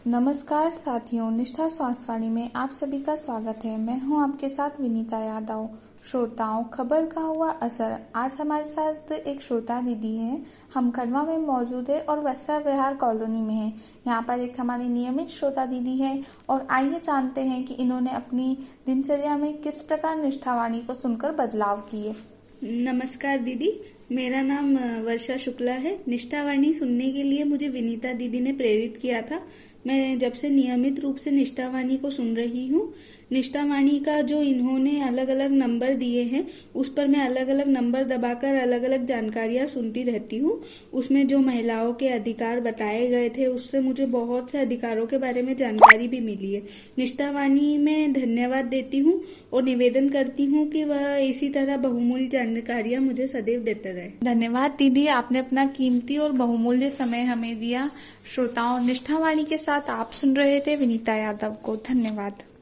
नमस्कार साथियों, निष्ठा स्वास्थ्यवाणी में आप सभी का स्वागत है। मैं हूं आपके साथ विनीता यादव। श्रोताओं, खबर का हुआ असर। आज हमारे साथ एक श्रोता दीदी हैं। हम खंडवा में मौजूद है और वैसा विहार कॉलोनी में है। यहाँ पर एक हमारी नियमित श्रोता दीदी है और आइए जानते हैं कि इन्होंने अपनी दिनचर्या में किस प्रकार निष्ठावाणी को सुनकर बदलाव किए। नमस्कार दीदी, मेरा नाम वर्षा शुक्ला है। निष्ठावाणी सुनने के लिए मुझे विनीता दीदी ने प्रेरित किया था। मैं जब से नियमित रूप से निष्ठावाणी को सुन रही हूँ। निष्ठावाणी का जो इन्होंने अलग अलग नंबर दिए हैं, उस पर मैं अलग अलग नंबर दबाकर अलग अलग जानकारियां सुनती रहती हूँ। उसमें जो महिलाओं के अधिकार बताए गए थे, उससे मुझे बहुत से अधिकारों के बारे में जानकारी भी मिली है। निष्ठावाणी में धन्यवाद देती हूँ और निवेदन करती हूँ कि वह इसी तरह बहुमूल्य जानकारियां मुझे सदैव देते रहे। धन्यवाद दीदी, आपने अपना कीमती और बहुमूल्य समय हमें दिया। श्रोताओं, निष्ठावाणी के साथ आप सुन रहे थे विनीता यादव को। धन्यवाद।